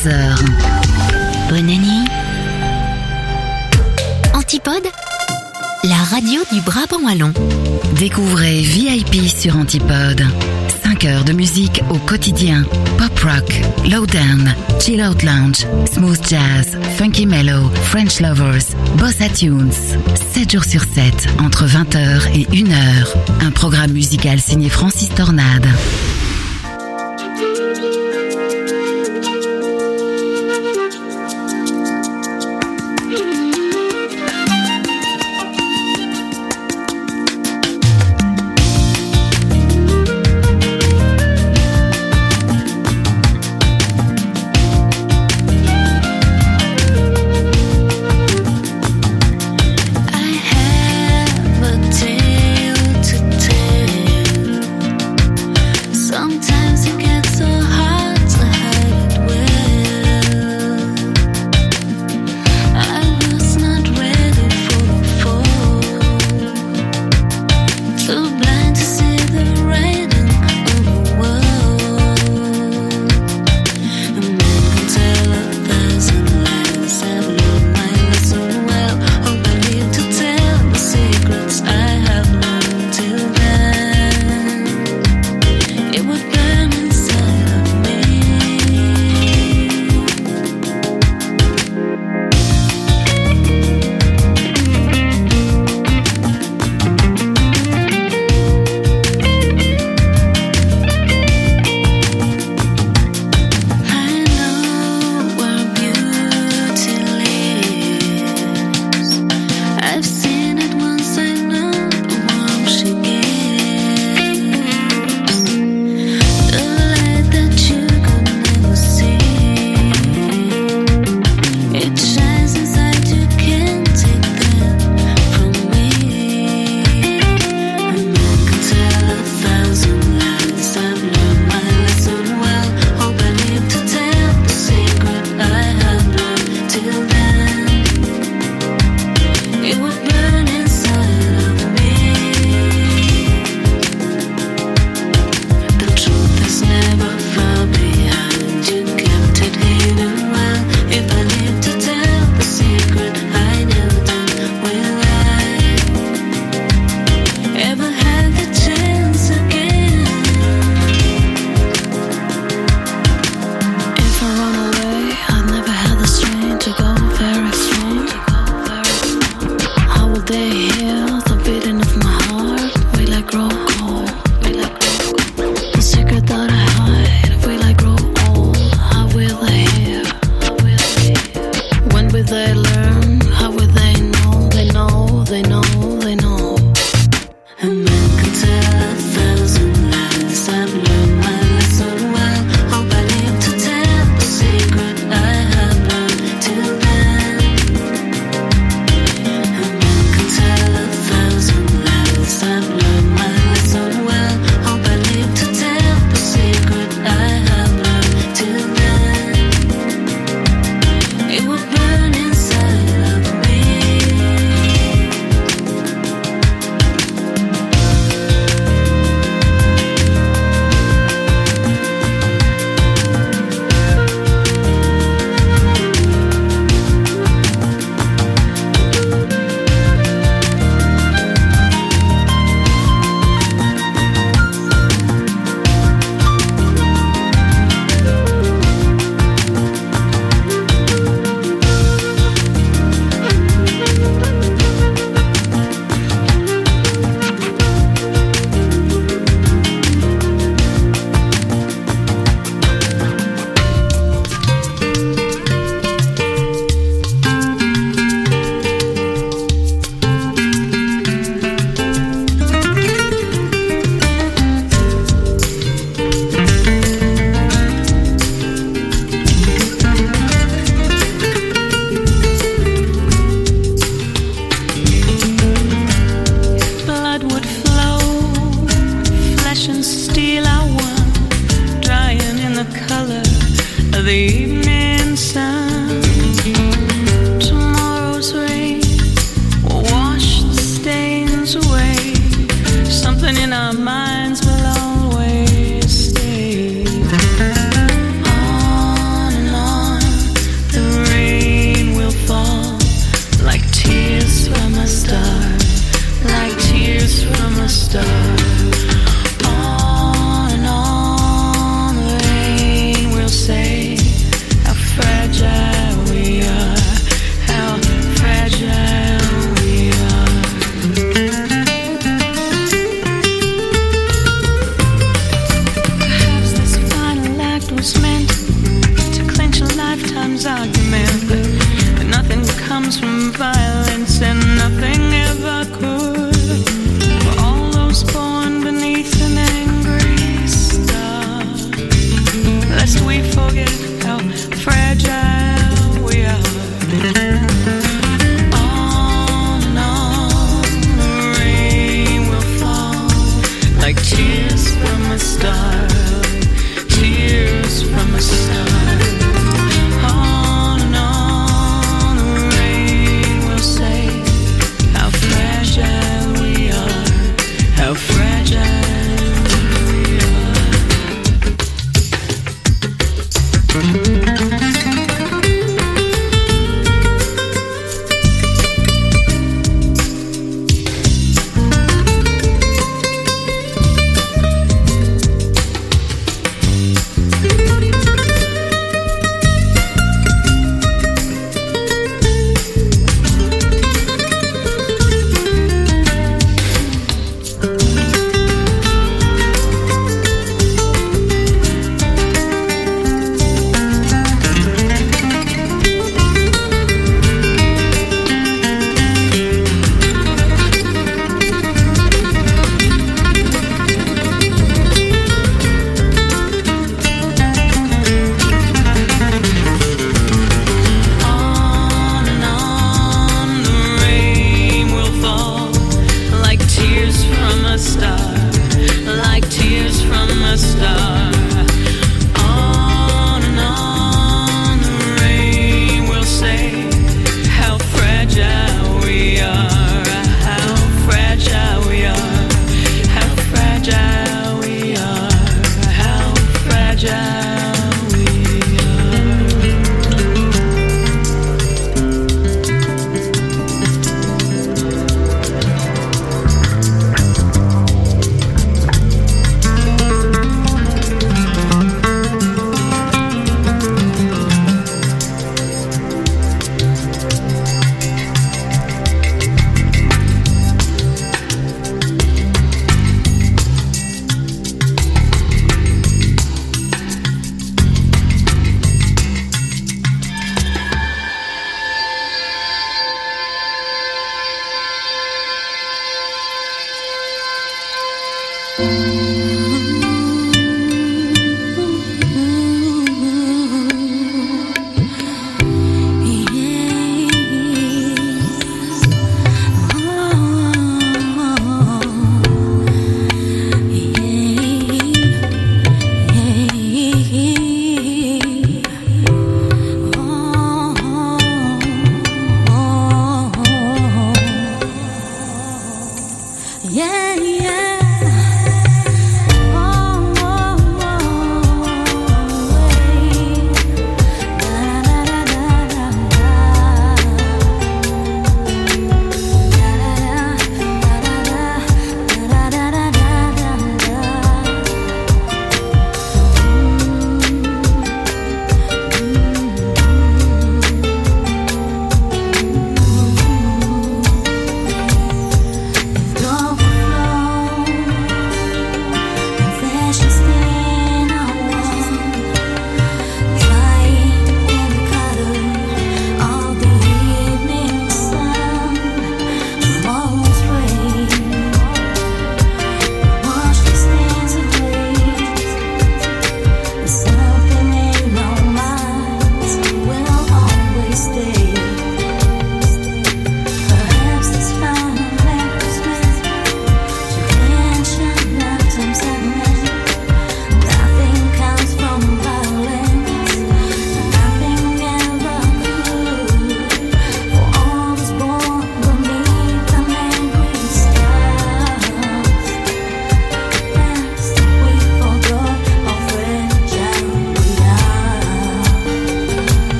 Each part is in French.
23h. Bonne nuit. Antipode, la radio du Brabant wallon. Découvrez VIP sur Antipode. 5 heures de musique au quotidien. Pop rock, lowdown, chill out lounge, smooth jazz, funky mellow, French lovers, bossa tunes. 7 jours sur 7, entre 20h et 1h. Un programme musical signé Francis Tornade. On and on tears from a star, tears from a star. On and on the rain will say how fragile we are, how fragile we are.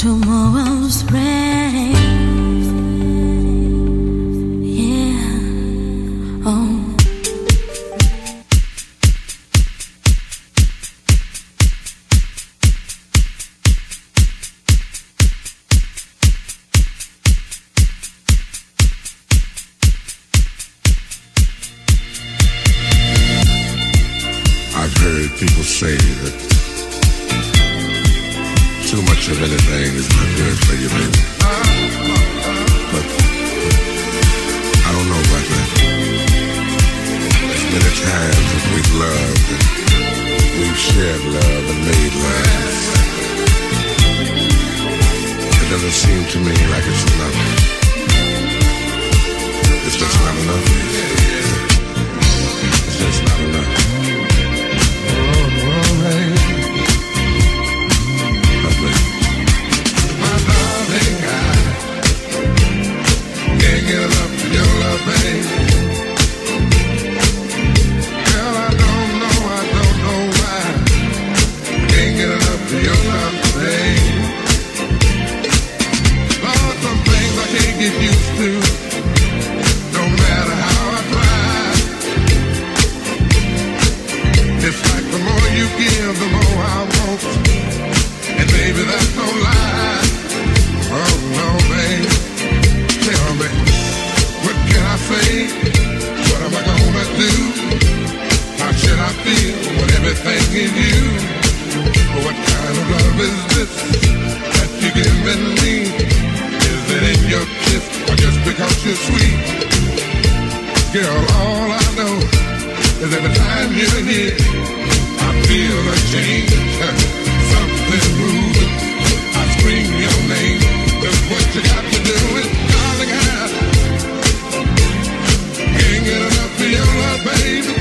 tomorrow's rain. Yeah, oh. I've heard people say that too much of anything is not good for you, baby. But I don't know about that. There's many times that we've loved and we've shared love and made love. It doesn't seem to me like it's enough. It's just not enough. It's just not enough. My darling, I can't get enough of your love, babe. Girl, I don't know why. Can't get enough of your love, babe. Lord, some things I can't get used to, no matter how I try. It's like the more you give, the more I want. And baby, that's no lie. Oh no, babe. Tell me, what can I say? What am I gonna do? How should I feel when everything is you? What kind of love is this that you're giving me? Is it in your kiss or just because you're sweet? Girl, all I know is every time you're here, I feel a change. Something moving, I scream your name. That's what you got to do. It's darling, I can't get enough of your love, baby.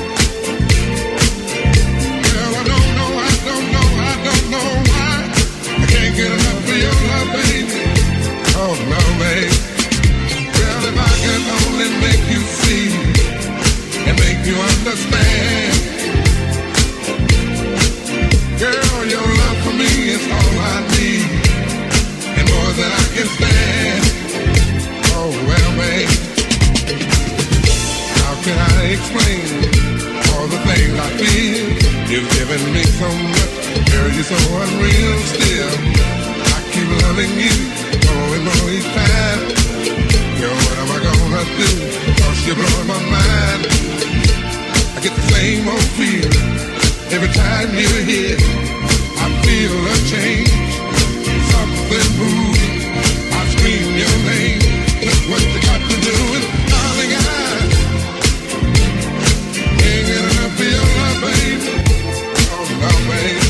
Girl, I don't know why. I can't get enough of your love, baby. Oh no, babe. Girl, if I can only make you see and make you understand. Girl, your love for me is all I need, and more than I can stand. Oh, well, babe, how can I explain all the things I feel? You've given me so much, girl, you're so unreal still. I keep loving you more and more each time. Girl, what am I gonna do? 'Cause you're blowing my mind. I get the same old feeling every time you're here. I feel a change, something moving. I scream your name. That's what you got to do. And darling, I can't get enough of your love, baby. Oh no, baby.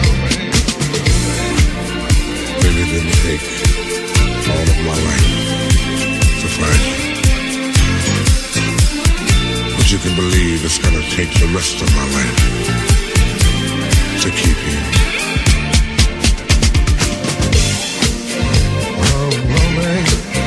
Baby, it didn't take all of my life to find you. But you can believe it's gonna take the rest of my life to keep you. Oh, man.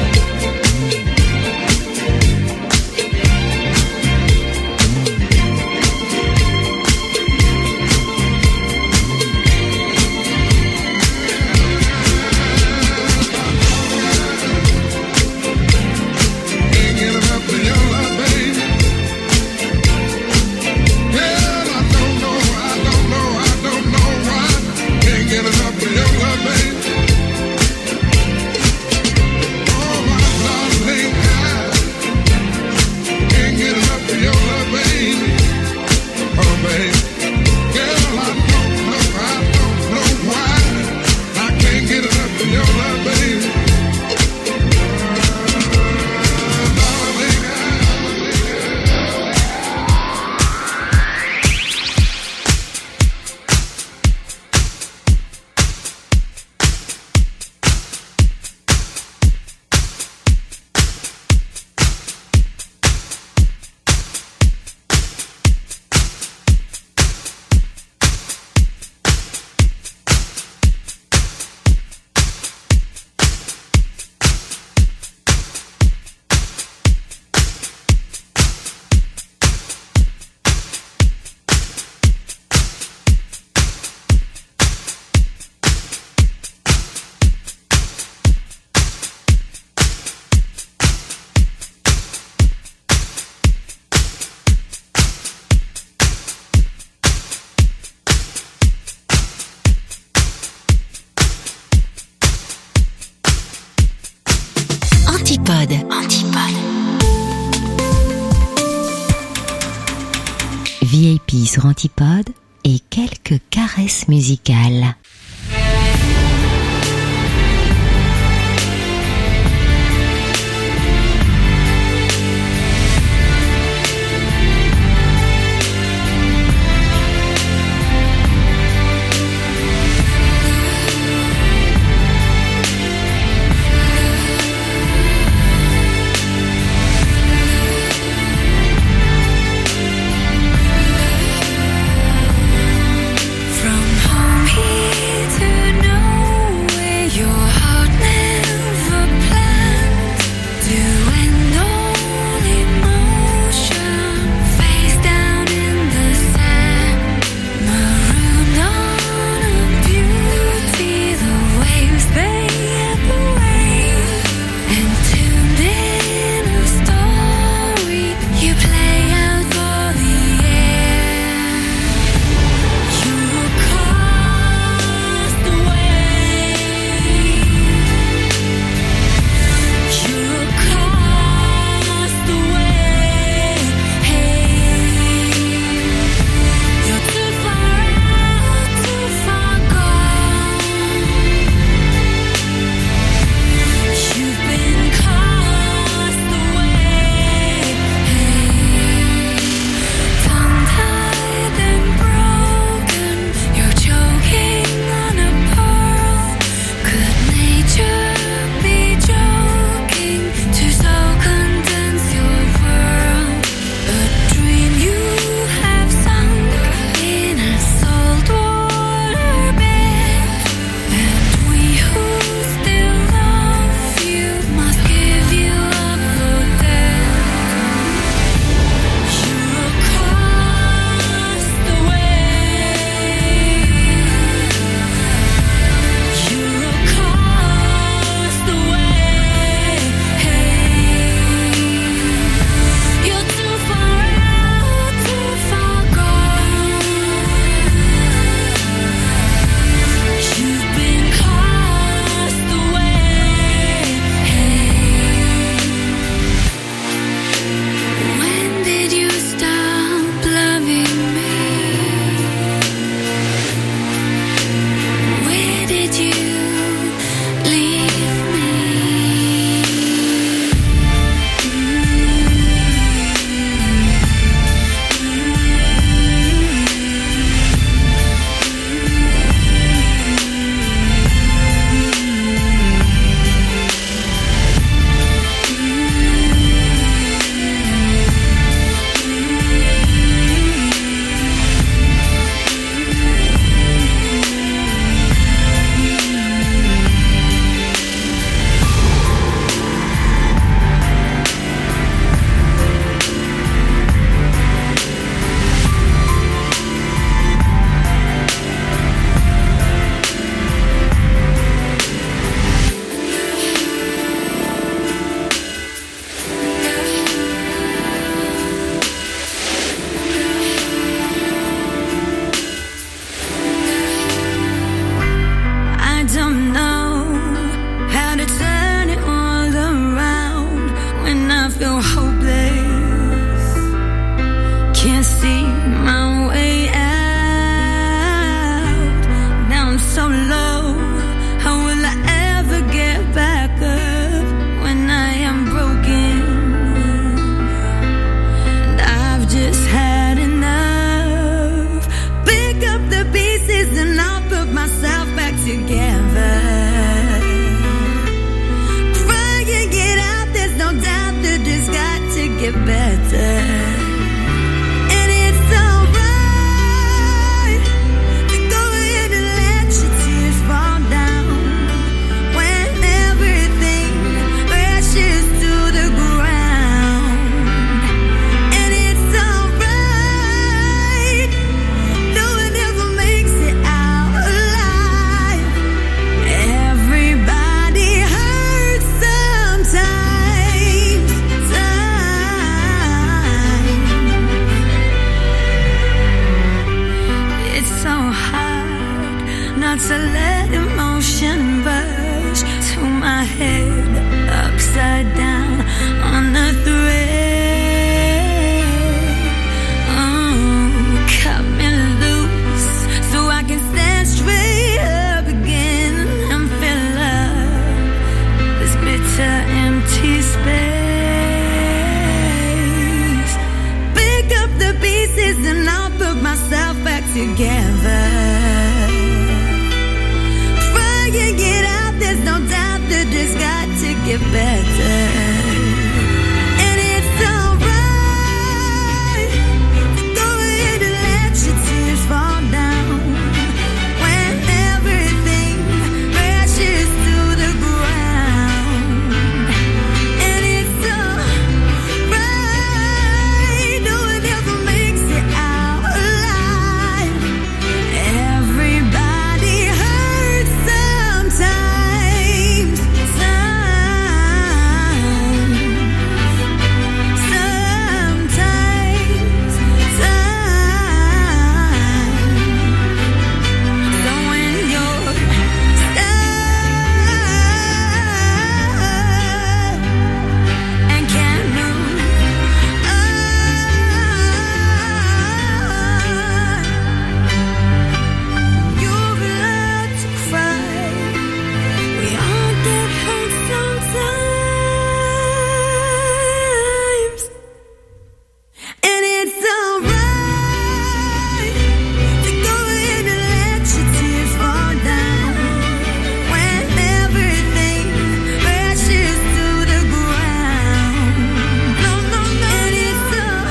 Can't get enough of your love, baby. Girl, I don't know why. Can't get enough of your love, baby. Oh, my darling, I can't get enough of your love, baby. Oh, baby. Girl, I don't know why. I can't get enough of your love, baby. Antipode. VIP sur Antipode et quelques caresses musicales. Sometimes get better. And it's alright to go ahead and let your tears fall down when everything crashes to the ground. And it's alright, no one ever makes it out alive. Everybody hurts sometimes. So when you're stuck and can't move on, you're allowed to cry. We all get hurt sometimes. And it's alright to go ahead and let your tears fall down when everything crashes to the ground. No, no, no. And it's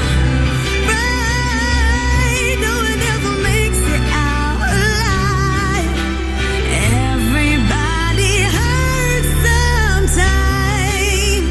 alright, no one ever makes it out alive. Everybody hurts sometimes.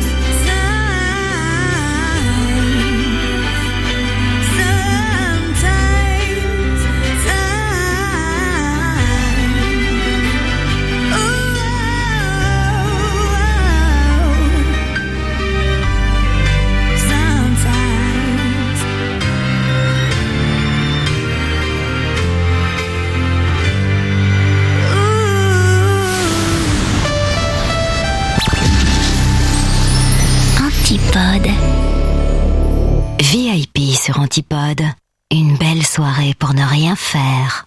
Antipode. VIP sur Antipode. Une belle soirée pour ne rien faire.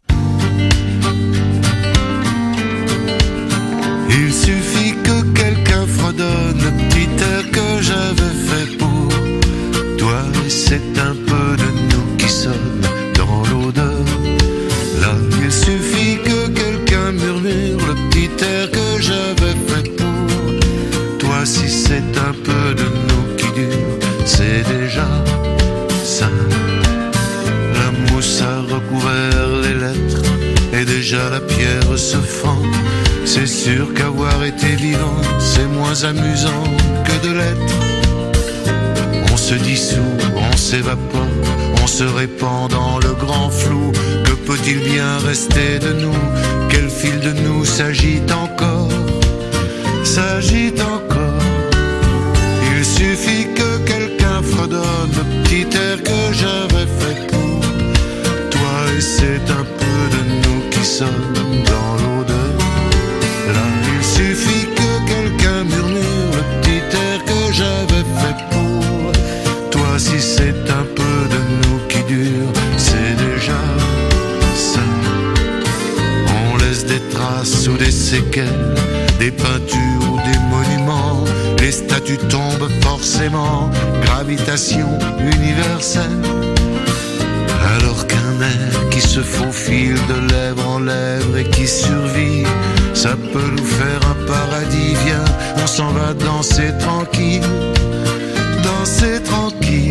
Il suffit que quelqu'un fredonne le petit air que j'avais fait pour toi. Et c'est un peu de nous qui sonne dans l'odeur. Là, il suffit que quelqu'un murmure le petit air que j'avais fait pour toi. Si c'est un peu de nous qui dure, c'est déjà ça. La mousse a recouvert les lettres et déjà la pierre se fend. C'est sûr qu'avoir été vivant, c'est moins amusant que de l'être. On se dissout, on s'évapore, on se répand dans le grand flou. Que peut-il bien rester de nous? Quel fil de nous s'agite encore? S'agite encore. Il suffit que quelqu'un fredonne le petit air que j'avais fait pour toi. Et c'est un peu de nous qui sonne dans l'odeur. Là, il suffit que quelqu'un murmure le petit air que j'avais fait pour toi. Si c'est un peu de nous qui dure, c'est déjà ça. On laisse des traces ou des séquelles, des peintures ou des monuments. Les statues tombent forcément, gravitation universelle. Alors qu'un air qui se faufile de lèvre en lèvre et qui survit, ça peut nous faire un paradis. Viens, on s'en va danser tranquille, danser tranquille.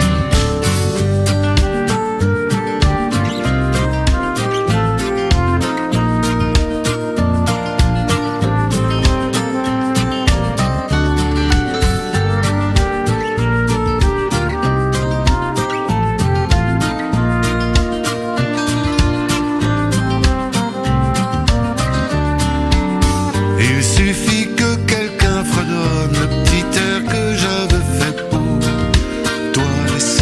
Il suffit que quelqu'un fredonne le petit air que j'avais fait pour toi. Et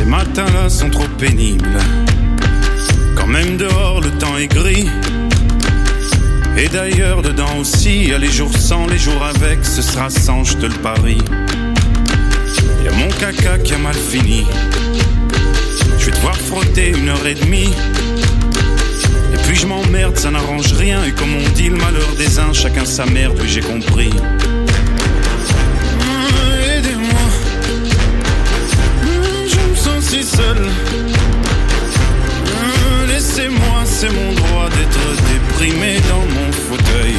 Ces matins-là sont trop pénibles. Quand même dehors le temps est gris. Et d'ailleurs dedans aussi, y'a les jours sans, les jours avec, ce sera sans, je te le parie. Y'a mon caca qui a mal fini. Je vais devoir frotter 1h30. Et puis je m'emmerde, ça n'arrange rien. Et comme on dit, le malheur des uns, chacun sa merde, oui j'ai compris. Aidez-moi, je me sens si seul. Laissez-moi, c'est mon droit d'être déprimé dans mon fauteuil.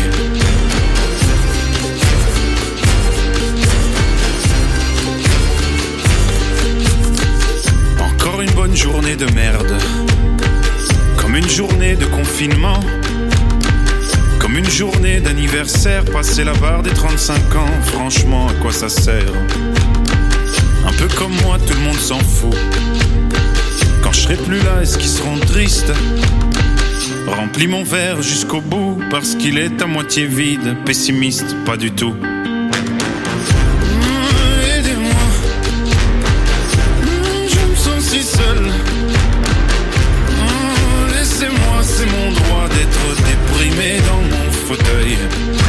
Encore une bonne journée de merde. Comme une journée de confinement. Comme une journée d'anniversaire. Passer la barre des 35 ans. Franchement, à quoi ça sert? Un peu comme moi, tout le monde s'en fout. Quand je serai plus là, est-ce qu'ils seront tristes? Remplis mon verre jusqu'au bout, parce qu'il est à moitié vide. Pessimiste, pas du tout. Aidez-moi, je me sens si seul. Laissez-moi, c'est mon droit d'être déprimé dans mon fauteuil.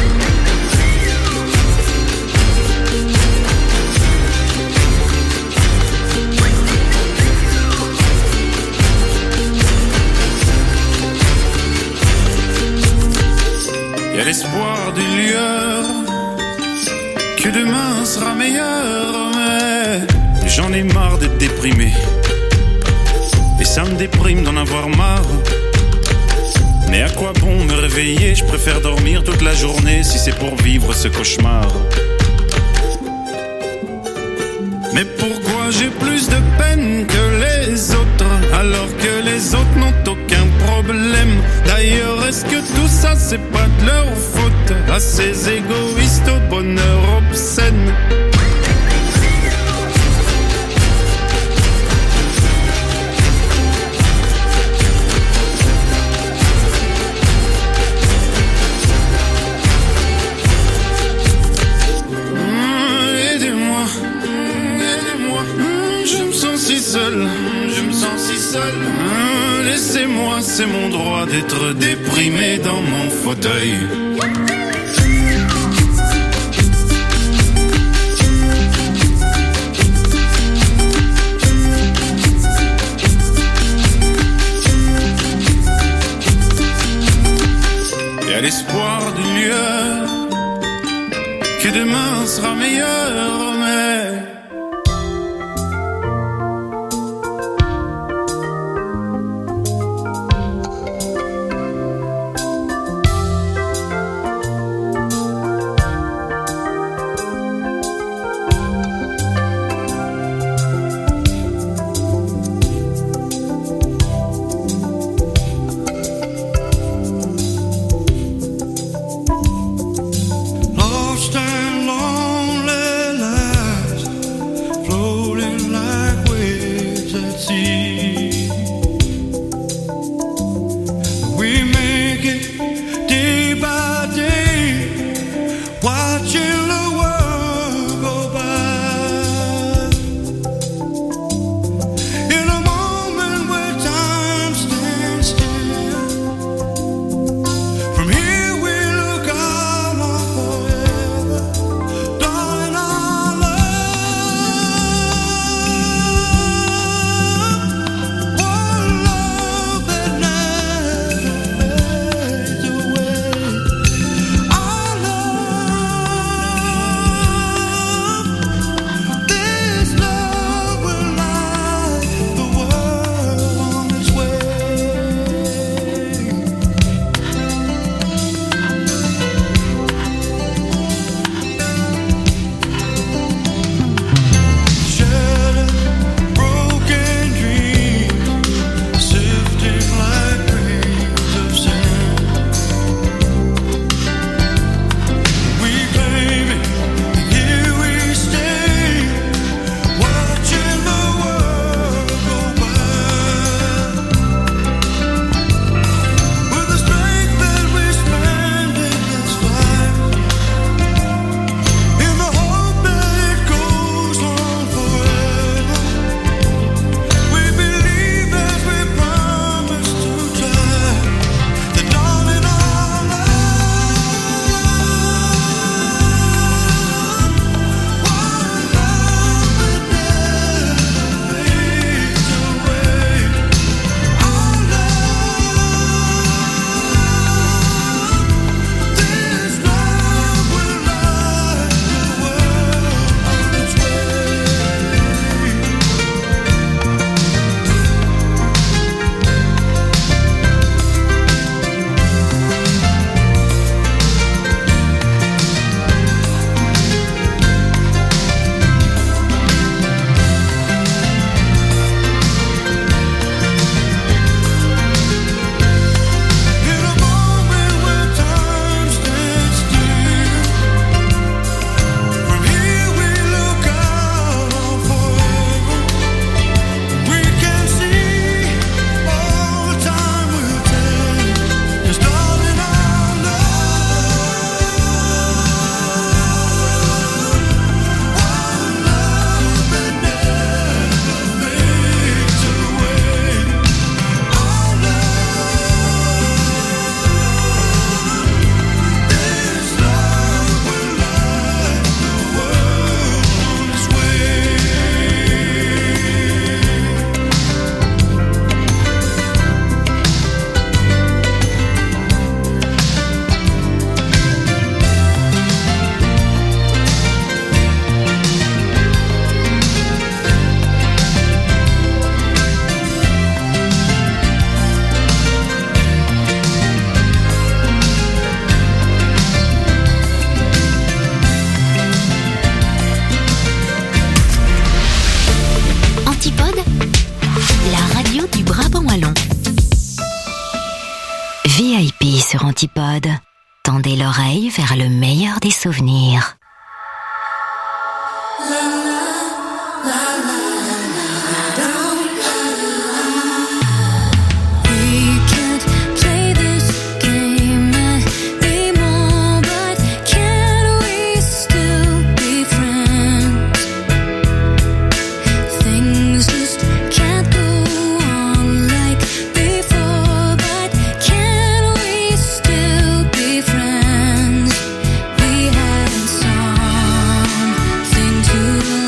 Y'a l'espoir d'une lueur, que demain sera meilleur, mais j'en ai marre d'être déprimé. Et ça me déprime d'en avoir marre. Mais à quoi bon me réveiller? Je préfère dormir toute la journée si c'est pour vivre ce cauchemar. Mais pourquoi j'ai plus de peine que les autres, alors que les autres n'ont aucun problème? D'ailleurs, est-ce que tout ça c'est pas de leur faute, à ces égoïstes au bonheur obscène? Je me sens si seul. Laissez-moi, c'est mon droit d'être déprimé dans mon fauteuil. Et à l'espoir d'une lueur, que demain sera meilleur, mais Antipode, la radio du Brabant wallon. VIP sur Antipode. Tendez l'oreille vers le meilleur des souvenirs. To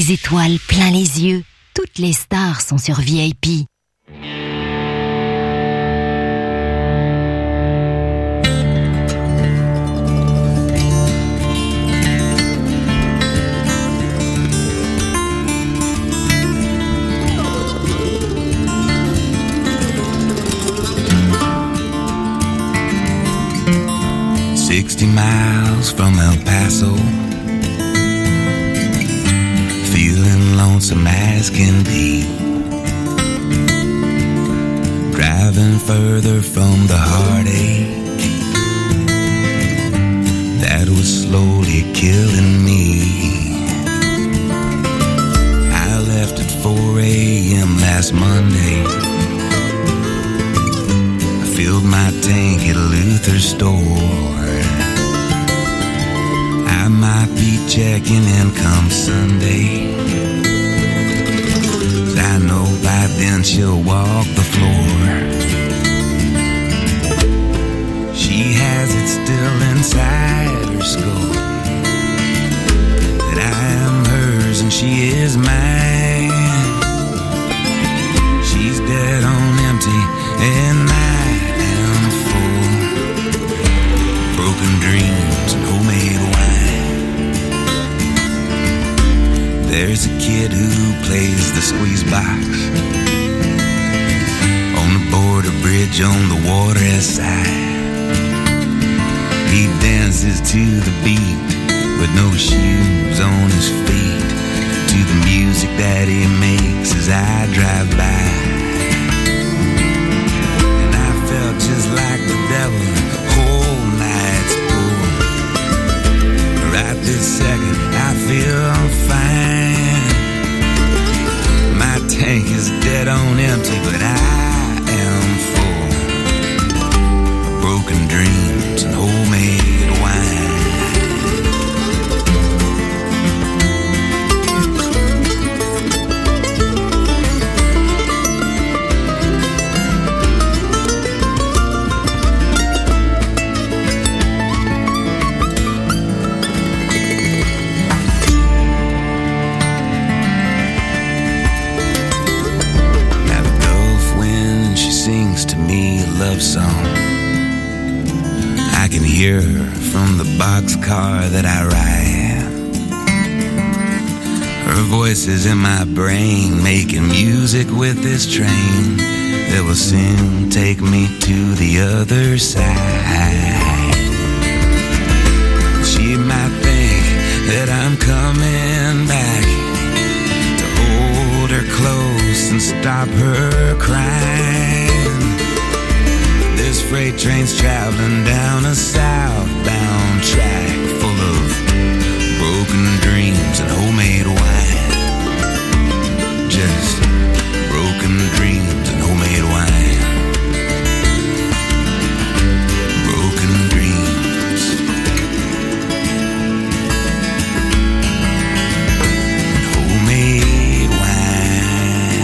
des étoiles plein les yeux. Toutes les stars sont sur VIP. Miles from El Paso, feeling lonesome as can be, driving further from the heartache that was slowly killing me. I left at 4 a.m. last Monday, I filled my tank at Luther's store. I might be checking in come Sunday, 'cause I know by then she'll walk the floor. She has it still inside her skull that I am hers and she is mine. She's dead on empty and I am full. Broken dreams and homemade wine. There's a kid who plays the squeeze box on the border bridge on the water side. He dances to the beat with no shoes on his feet, to the music that he makes as I drive by. And I felt just like the devil the whole night's pool. Right this second I feel fine. My tank is dead on empty, but I am full of broken dreams and homemade wine. Love song. I can hear her from the boxcar that I ride. Her voice is in my brain, making music with this train that will soon take me to the other side. She might think that I'm coming back to hold her close and stop her crying. This freight train's traveling down a southbound track full of broken dreams and homemade wine. Just broken dreams and homemade wine. Broken dreams and homemade wine.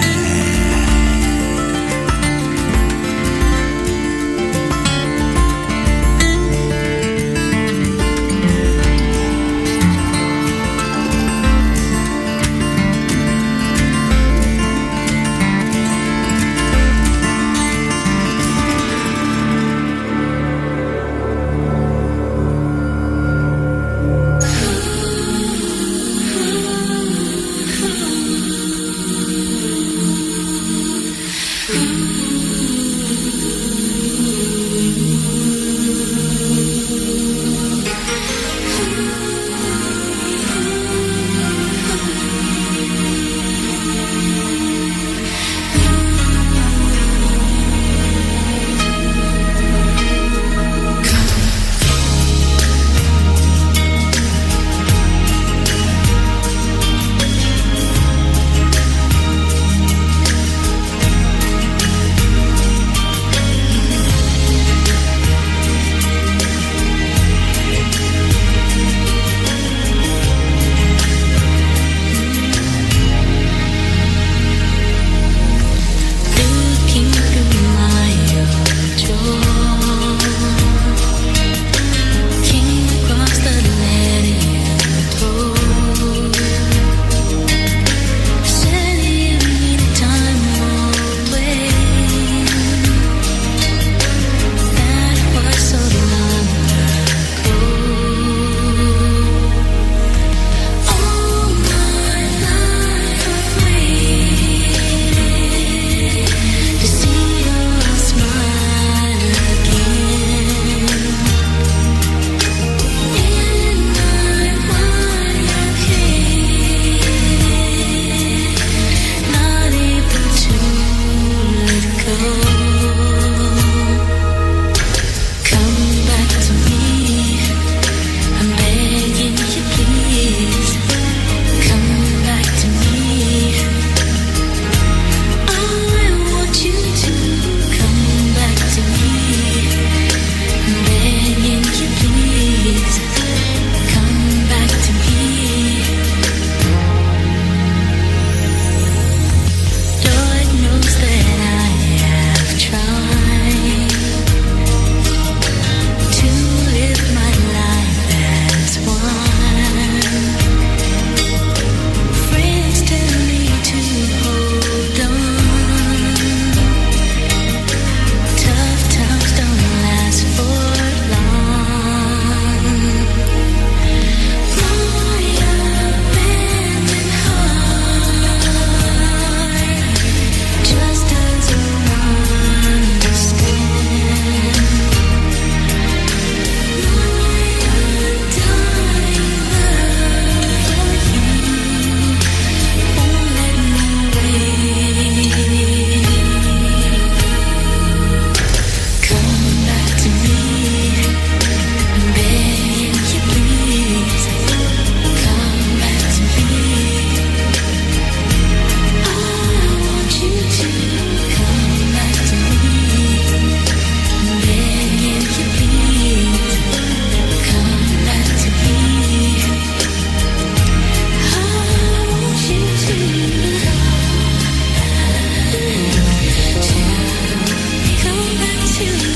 to